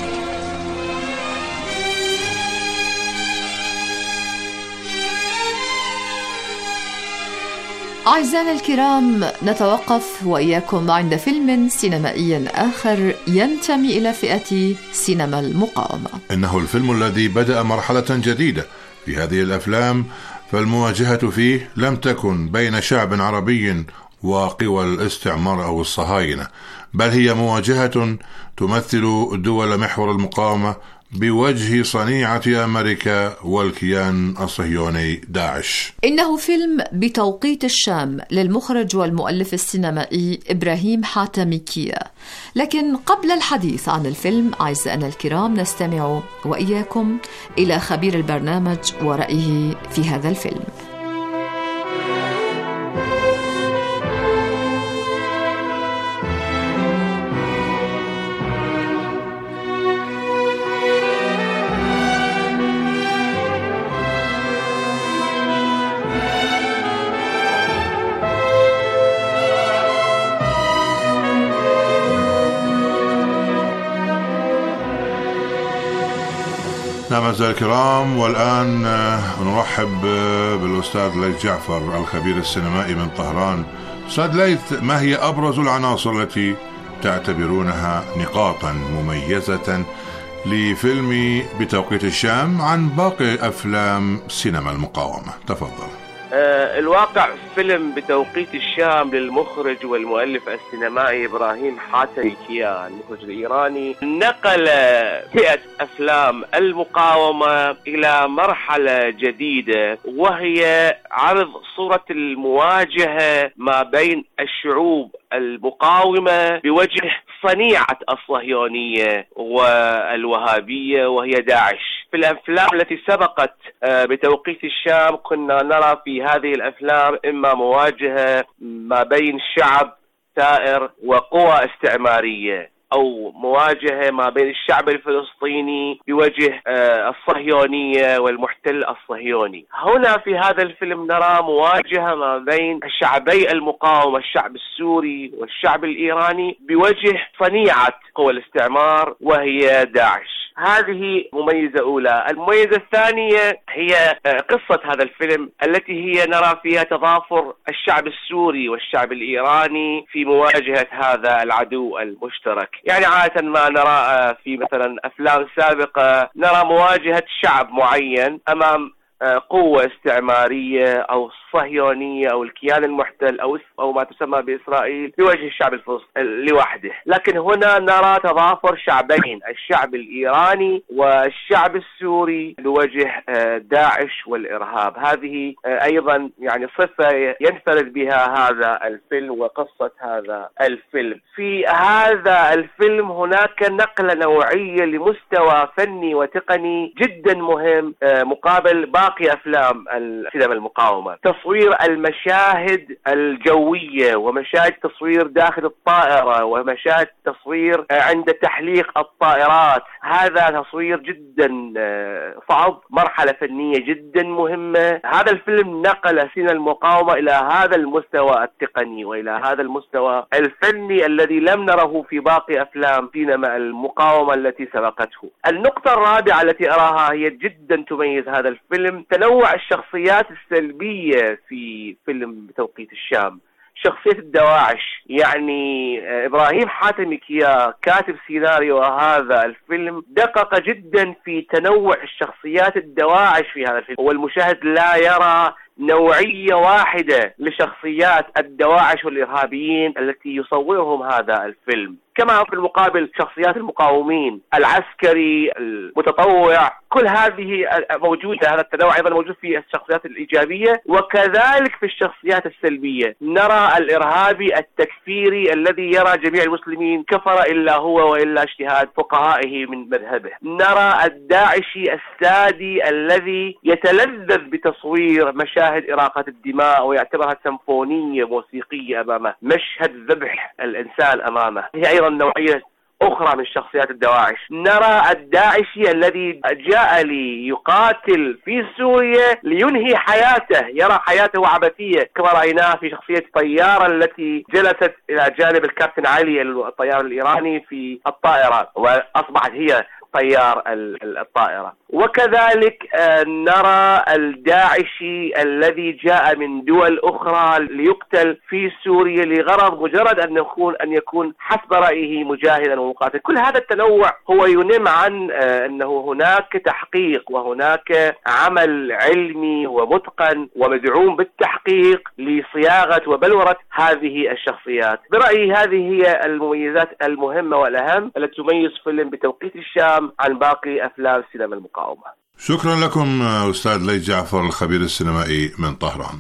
أعزائنا الكرام، نتوقف وإياكم عند فيلم سينمائي آخر ينتمي إلى فئة سينما المقاومة. إنه الفيلم الذي بدأ مرحلة جديدة في هذه الأفلام، فالمواجهة فيه لم تكن بين شعب عربي وقوى الاستعمار أو الصهاينة، بل هي مواجهة تمثل دول محور المقاومة بوجه صنيعة أمريكا والكيان الصهيوني داعش. إنه فيلم بتوقيت الشام للمخرج والمؤلف السينمائي إبراهيم حاتميكية. لكن قبل الحديث عن الفيلم أعزائنا الكرام، نستمع وإياكم إلى خبير البرنامج ورأيه في هذا الفيلم. نعم أعزائي الكرام، والآن نرحب بالأستاذ ليث جعفر الخبير السينمائي من طهران. أستاذ ليث، ما هي أبرز العناصر التي تعتبرونها نقاطا مميزة لفيلم بتوقيت الشام عن باقي أفلام سينما المقاومة؟ تفضل. آه الواقع فيلم بتوقيت الشام للمخرج والمؤلف السينمائي إبراهيم حاتمي كيان المخرج الإيراني نقل فئة أفلام المقاومة إلى مرحلة جديدة، وهي عرض صورة المواجهة ما بين الشعوب المقاومة بوجه صنيعة الصهيونية والوهابية وهي داعش. في الأفلام التي سبقت بتوقيت الشام كنا نرى في هذه الأفلام إما مواجهة ما بين شعب ثائر وقوى استعمارية، أو مواجهة ما بين الشعب الفلسطيني بوجه الصهيونية والمحتل الصهيوني. هنا في هذا الفيلم نرى مواجهة ما بين شعبي المقاومة، الشعب السوري والشعب الإيراني، بوجه صنيعة قوى الاستعمار وهي داعش. هذه مميزة أولى. المميزة الثانية هي قصة هذا الفيلم التي هي نرى فيها تضافر الشعب السوري والشعب الإيراني في مواجهة هذا العدو المشترك. يعني عادة ما نرى في مثلا أفلام سابقة نرى مواجهة شعب معين أمام قوة استعمارية أو صهيونية أو الكيان المحتل أو أو ما تسمى بإسرائيل بوجه الشعب الفلسطيني لوحده، لكن هنا نرى تضافر شعبين، الشعب الإيراني والشعب السوري بوجه داعش والإرهاب. هذه أيضا يعني صفة ينفرد بها هذا الفيلم وقصة هذا الفيلم. في هذا الفيلم هناك نقلة نوعية لمستوى فني وتقني جدا مهم مقابل باقي أفلام السينما المقاومة. تصوير المشاهد الجوية ومشاهد تصوير داخل الطائرة ومشاهد تصوير عند تحليق الطائرات، هذا تصوير جدا صعب، مرحلة فنية جدا مهمة. هذا الفيلم نقل سينما المقاومة إلى هذا المستوى التقني وإلى هذا المستوى الفني الذي لم نره في باقي أفلام سينما المقاومة التي سبقته. النقطة الرابعة التي أراها هي جدا تميز هذا الفيلم تنوع الشخصيات السلبية في فيلم بتوقيت الشام. شخصية الدواعش، يعني إبراهيم حاتمي كيان كاتب سيناريو هذا الفيلم دقق جدا في تنوع الشخصيات الدواعش في هذا الفيلم، والمشاهد لا يرى نوعية واحدة لشخصيات الدواعش والإرهابيين التي يصورهم هذا الفيلم. كما في المقابل شخصيات المقاومين، العسكري، المتطوع، كل هذه موجودة. هذا التنوع أيضا موجود في الشخصيات الإيجابية وكذلك في الشخصيات السلبية. نرى الإرهابي التكفيري الذي يرى جميع المسلمين كفر إلا هو وإلا اجتهاد فقهائه من مذهبه. نرى الداعشي السادي الذي يتلذذ بتصوير مشاهد إراقة الدماء ويعتبرها سيمفونية موسيقية أمامه، مشهد ذبح الإنسان أمامه. هي أيضا نوعية أخرى من شخصيات الدواعش. نرى الداعشي الذي جاء ليقاتل في سوريا لينهي حياته، يرى حياته عبثية كما رأيناه في شخصية الطيارة التي جلست إلى جانب الكابتن علي الطيار الإيراني في الطائرة وأصبحت هي طيار الطائرة. وكذلك نرى الداعشي الذي جاء من دول أخرى ليقتل في سوريا لغرض مجرد أن يكون أن يكون حسب رأيه مجاهدا ومقاتلا. كل هذا التنوع هو ينم عن أنه هناك تحقيق وهناك عمل علمي ومتقن ومدعوم بالتحقيق لصياغة وبلورة هذه الشخصيات. برأيي هذه هي المميزات المهمة والأهم التي تميز فيلم بتوقيت الشام عن باقي أفلام السينما المقاومة. شكرا لكم أستاذ ليث جعفر الخبير السينمائي من طهران.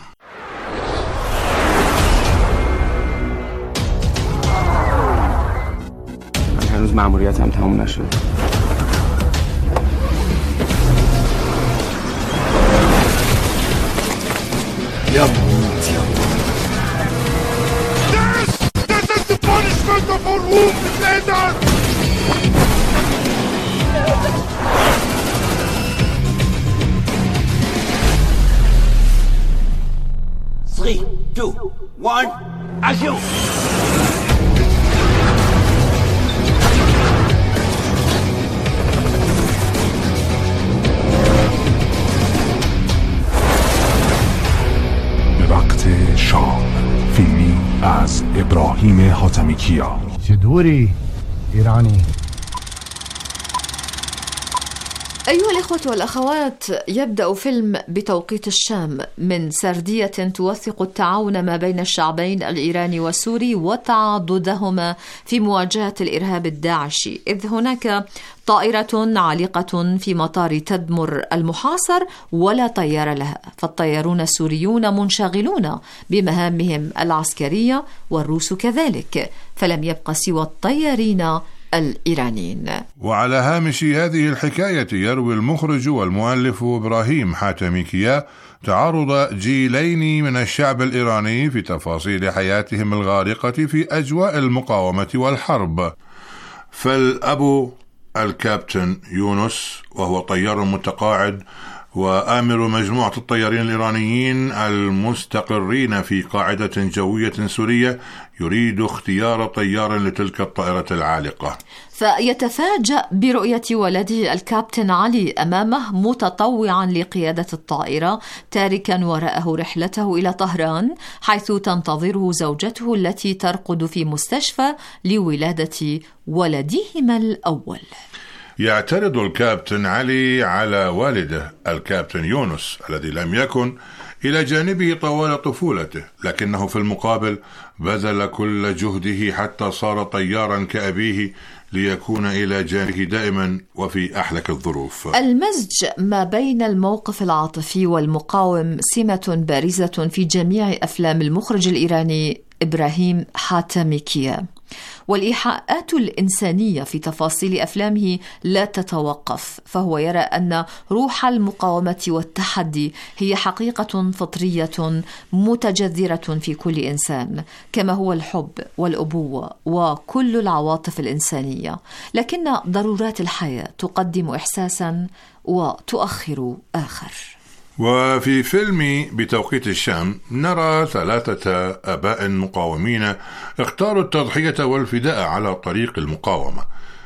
من هنوز مأموریت هم تموم نشد. This, this is the punishment of our wounded leader! Three, two, one, action! به وقت شام، فیلمی از ابراهیم حاتمی کیان. چطوری ایرانی؟ أيها الأخوة الإخوة والأخوات، يبدأ فيلم بتوقيت الشام من سردية توثق التعاون ما بين الشعبين الإيراني والسوري وتعاضدهما في مواجهة الإرهاب الداعشي، إذ هناك طائرة عالقة في مطار تدمر المحاصر ولا طيار لها، فالطيارون السوريون منشغلون بمهامهم العسكرية والروس كذلك، فلم يبق سوى الطيارين الإيرانيين. وعلى هامش هذه الحكاية يروي المخرج والمؤلف إبراهيم حاتمي كيا تعارض جيلين من الشعب الإيراني في تفاصيل حياتهم الغارقة في أجواء المقاومة والحرب. فالأب الكابتن يونس وهو طيار متقاعد وآمر مجموعة الطيارين الإيرانيين المستقرين في قاعدة جوية سورية يريد اختيار طيار لتلك الطائرة العالقة، فيتفاجأ برؤية ولده الكابتن علي أمامه متطوعا لقيادة الطائرة، تاركا وراءه رحلته إلى طهران حيث تنتظره زوجته التي ترقد في مستشفى لولادة ولدهما الأول. يعترض الكابتن علي على والده الكابتن يونس الذي لم يكن إلى جانبه طوال طفولته، لكنه في المقابل بذل كل جهده حتى صار طيارا كأبيه ليكون إلى جانبه دائما وفي أحلك الظروف. المزج ما بين الموقف العاطفي والمقاوم سمة بارزة في جميع أفلام المخرج الإيراني إبراهيم حاتمي كيا، والإيحاءات الإنسانية في تفاصيل أفلامه لا تتوقف، فهو يرى أن روح المقاومة والتحدي هي حقيقة فطرية متجذرة في كل إنسان، كما هو الحب والأبوة وكل العواطف الإنسانية، لكن ضرورات الحياة تقدم إحساسا وتؤخر آخر. وفي فيلم بتوقيت الشام نرى ثلاثة آباء مقاومين اختاروا التضحية والفداء على طريق المقاومة،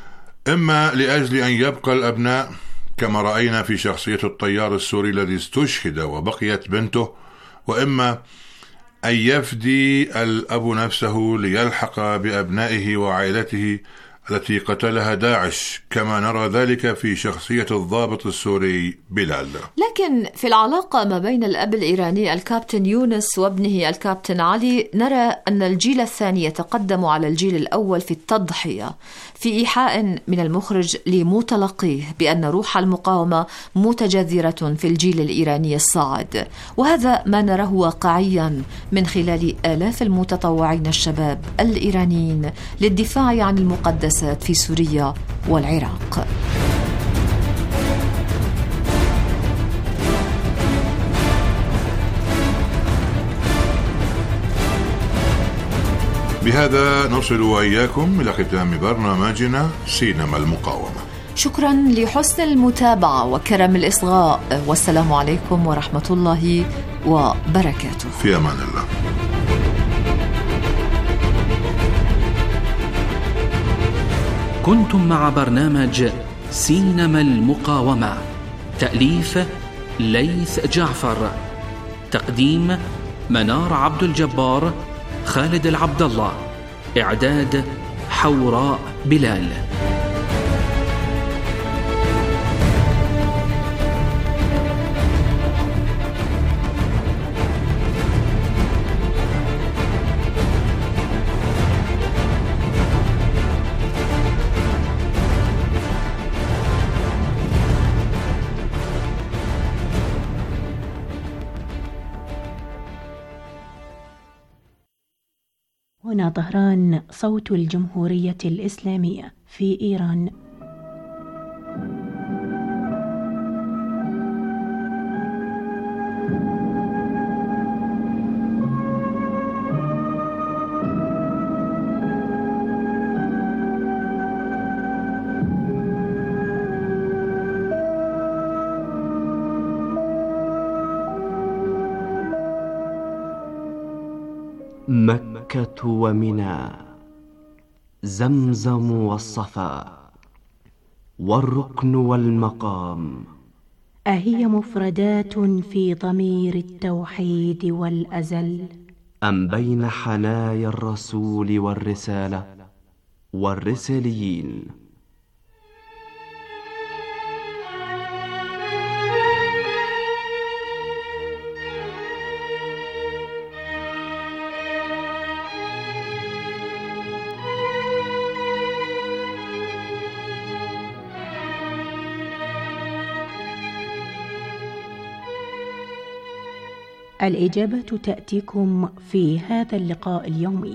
إما لأجل أن يبقى الأبناء كما رأينا في شخصية الطيار السوري الذي استشهد وبقيت بنته، وإما أن يفدي الأب نفسه ليلحق بأبنائه وعائلته التي قتلها داعش، كما نرى ذلك في شخصية الضابط السوري بلال. لكن في العلاقة ما بين الأب الإيراني الكابتن يونس وابنه الكابتن علي نرى أن الجيل الثاني يتقدم على الجيل الأول في التضحية، في إيحاء من المخرج لمتلقيه بأن روح المقاومة متجذرة في الجيل الإيراني الصاعد، وهذا ما نراه واقعيا من خلال آلاف المتطوعين الشباب الإيرانيين للدفاع عن المقدسات في سوريا والعراق. بهذا نصل وإياكم إلى ختام برنامجنا سينما المقاومة. شكرا لحسن المتابعة وكرم الإصغاء، والسلام عليكم ورحمة الله وبركاته. في أمان الله. كنتم مع برنامج سينما المقاومة، تأليف ليث جعفر، تقديم منار عبد الجبار، خالد العبد الله، إعداد حوراء بلال. هنا طهران، صوت الجمهورية الإسلامية في إيران. مكة ومنى، زمزم والصفا، والركن والمقام، أهي مفردات في ضمير التوحيد والأزل، أم بين حنايا الرسول والرسالة والرساليين؟ الإجابة تأتيكم في هذا اللقاء اليومي.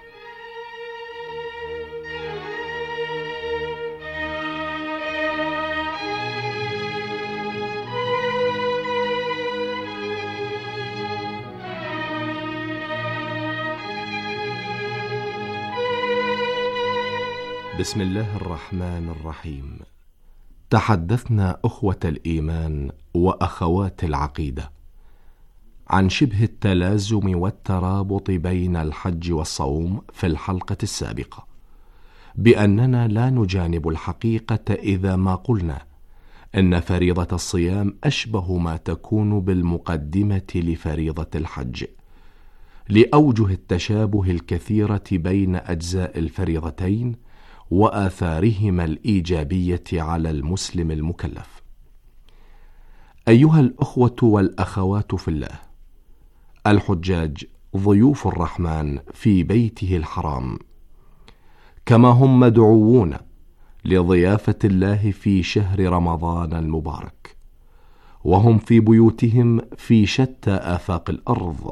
بسم الله الرحمن الرحيم. تحدثنا أخوة الإيمان وأخوات العقيدة عن شبه التلازم والترابط بين الحج والصوم في الحلقة السابقة، بأننا لا نجانب الحقيقة إذا ما قلنا إن فريضة الصيام أشبه ما تكون بالمقدمة لفريضة الحج، لأوجه التشابه الكثيرة بين أجزاء الفريضتين وآثارهما الإيجابية على المسلم المكلف. أيها الأخوة والأخوات في الله، الحجاج ضيوف الرحمن في بيته الحرام، كما هم مدعوون لضيافة الله في شهر رمضان المبارك، وهم في بيوتهم في شتى آفاق الأرض،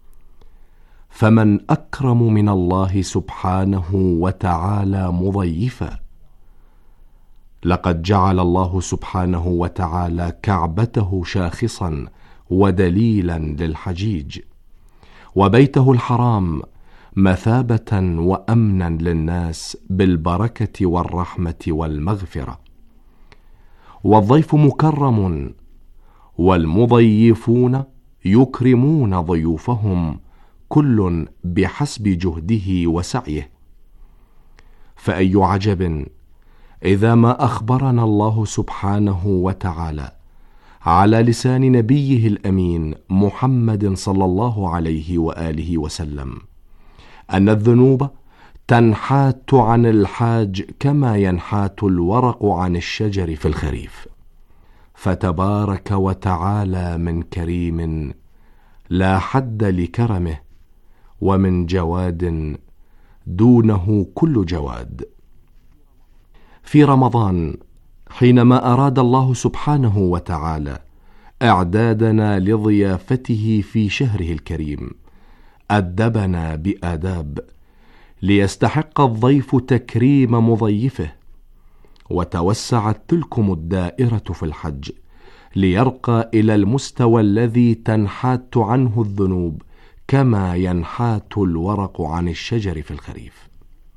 فمن أكرم من الله سبحانه وتعالى مضيفا؟ لقد جعل الله سبحانه وتعالى كعبته شاخصا ودليلا للحجيج، وبيته الحرام مثابة وأمنا للناس بالبركة والرحمة والمغفرة. والضيف مكرم، والمضيفون يكرمون ضيوفهم كل بحسب جهده وسعيه. فأي عجب إذا ما أخبرنا الله سبحانه وتعالى على لسان نبيه الأمين محمد صلى الله عليه وآله وسلم أن الذنوب تنحات عن الحاج كما ينحات الورق عن الشجر في الخريف. فتبارك وتعالى من كريم لا حد لكرمه، ومن جواد دونه كل جواد. في رمضان حينما أراد الله سبحانه وتعالى إعدادنا لضيافته في شهره الكريم، أدبنا بآداب ليستحق الضيف تكريم مضيفه، وتوسعت تلكم الدائرة في الحج ليرقى إلى المستوى الذي تنحات عنه الذنوب كما ينحات الورق عن الشجر في الخريف.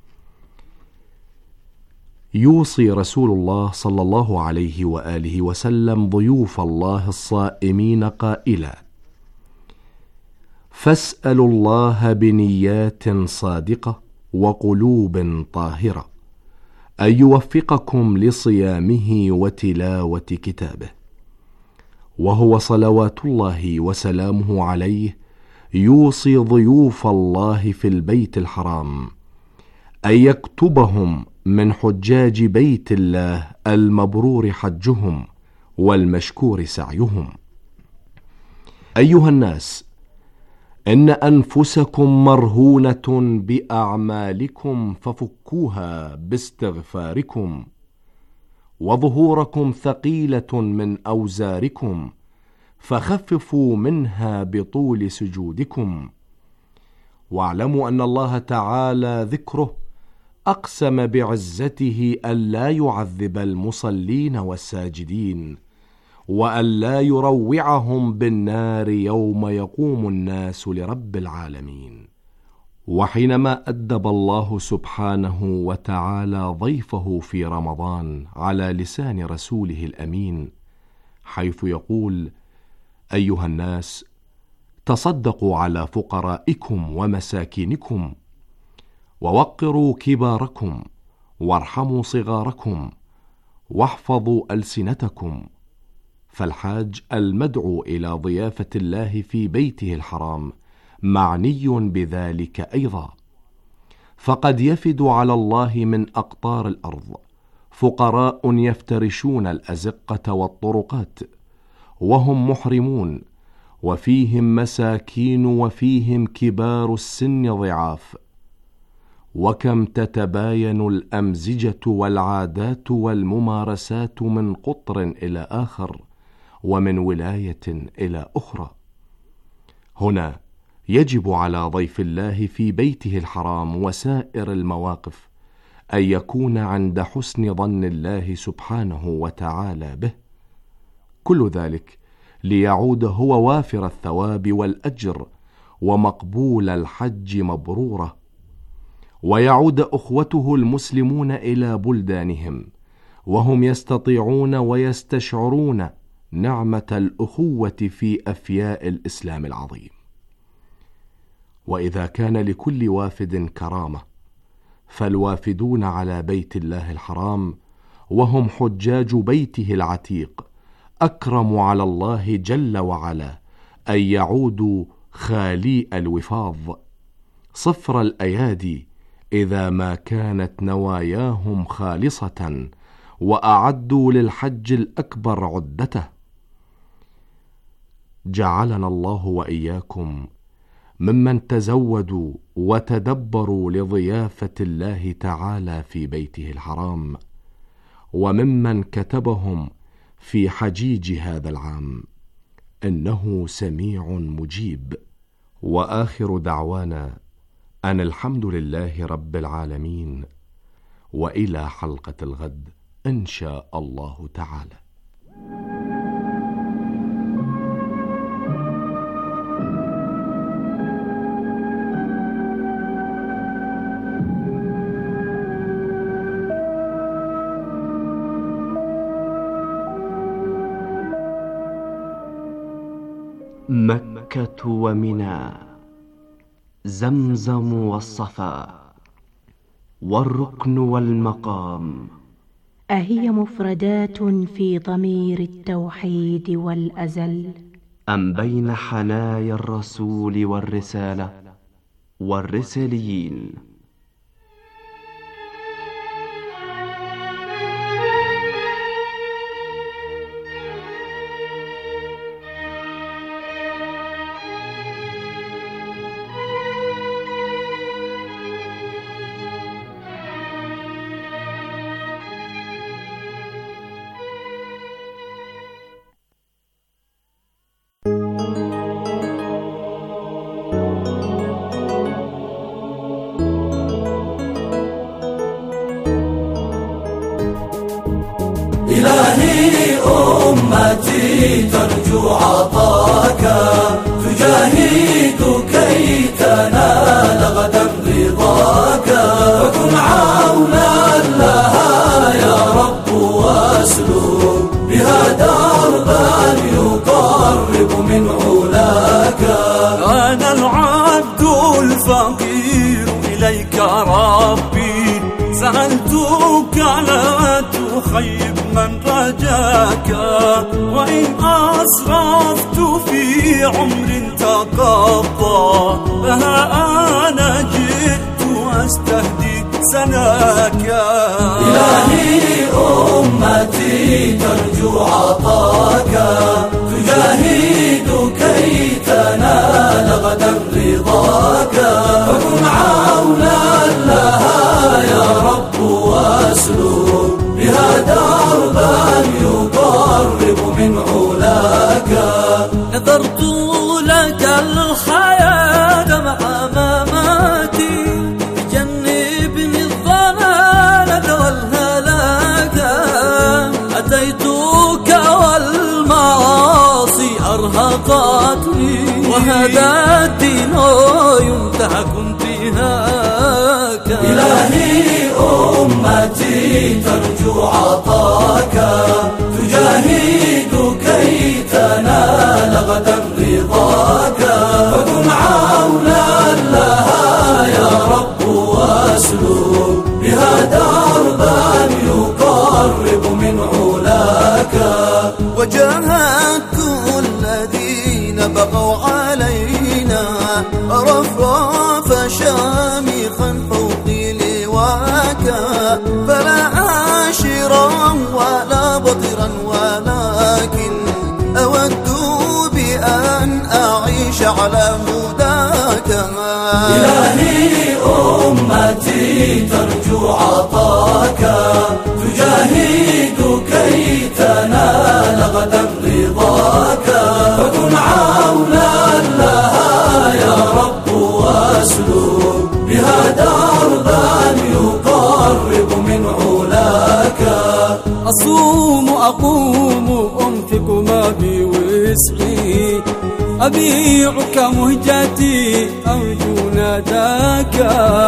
يوصي رسول الله صلى الله عليه وآله وسلم ضيوف الله الصائمين قائلا: فاسألوا الله بنيات صادقة وقلوب طاهرة أن يوفقكم لصيامه وتلاوة كتابه. وهو صلوات الله وسلامه عليه يوصي ضيوف الله في البيت الحرام أن يكتبهم من حجاج بيت الله المبرور حجهم والمشكور سعيهم. أيها الناس، إن أنفسكم مرهونة بأعمالكم ففكوها باستغفاركم، وظهوركم ثقيلة من أوزاركم فخففوا منها بطول سجودكم. واعلموا أن الله تعالى ذكره أقسم بعزته ألا يعذب المصلين والساجدين، وألا يروعهم بالنار يوم يقوم الناس لرب العالمين. وحينما أدب الله سبحانه وتعالى ضيفه في رمضان على لسان رسوله الأمين، حيث يقول: أيها الناس، تصدقوا على فقرائكم ومساكينكم، ووقروا كباركم، وارحموا صغاركم، واحفظوا ألسنتكم. فالحاج المدعو إلى ضيافة الله في بيته الحرام معني بذلك أيضا، فقد يفد على الله من أقطار الأرض فقراء يفترشون الأزقة والطرقات وهم محرمون، وفيهم مساكين وفيهم كبار السن ضعاف. وكم تتباين الأمزجة والعادات والممارسات من قطر إلى آخر، ومن ولاية إلى أخرى. هنا يجب على ضيف الله في بيته الحرام وسائر المواقف أن يكون عند حسن ظن الله سبحانه وتعالى به، كل ذلك ليعود هو وافر الثواب والأجر ومقبول الحج مبرورة، ويعود أخوته المسلمون إلى بلدانهم وهم يستطيعون ويستشعرون نعمة الأخوة في أفياء الإسلام العظيم. وإذا كان لكل وافد كرامة، فالوافدون على بيت الله الحرام وهم حجاج بيته العتيق أكرم على الله جل وعلا أن يعودوا خالي الوفاض صفر الأيادي إذا ما كانت نواياهم خالصة وأعدوا للحج الأكبر عدته. جعلنا الله وإياكم ممن تزودوا وتدبروا لضيافة الله تعالى في بيته الحرام، وممن كتبهم في حجيج هذا العام، إنه سميع مجيب. وآخر دعوانا أن الحمد لله رب العالمين، وإلى حلقة الغد إن شاء الله تعالى. مكة ومنى، زمزم والصفا، والركن والمقام، أهي مفردات في ضمير التوحيد والأزل، أم بين حنايا الرسول والرسالة والرساليين؟ إلهي أمتي ترجو عطاك، تجاهد كي تنال غدا رضاك، فكن عونا لها يا رب واسلك بها دربا يقرب من علاك. أنا العبد الفقير إليك ربي، سألتك لا تخيب من رجاك، وإن أسرفت في عمر تقضى، فها أنا جئت أستهدي سناك. إلهي أمتي ترجو عطاك، تجاهد كي تنال غدا رضاك، فكن عونا لها يا رب واسلك بها دربا يقرب من علاك. نذرت لك الحياة مع مماتي، جنبني الضلالة والهلاك، أتيتك والمعاصي أرهقتني، وهذا الدين ينتهك انتهاك. إلهي أمتي ترجو عطاك، تجاهد كي تنال غدا رضاك، فكن عونا لها يا رب واسلك بها دربا يقرب من علاك. وجاهدت الذين بغوا علينا، رفرف شامخا فوقي لواك، فلا عاشرا ولا بطرا، ولكن أود بأن أعيش على هداك. إلهي أمتي ترجو عطاك، تجاهد كي تنال غدا رضاك، فكن عونا لها أبيعك مهجتي أرجو ناداك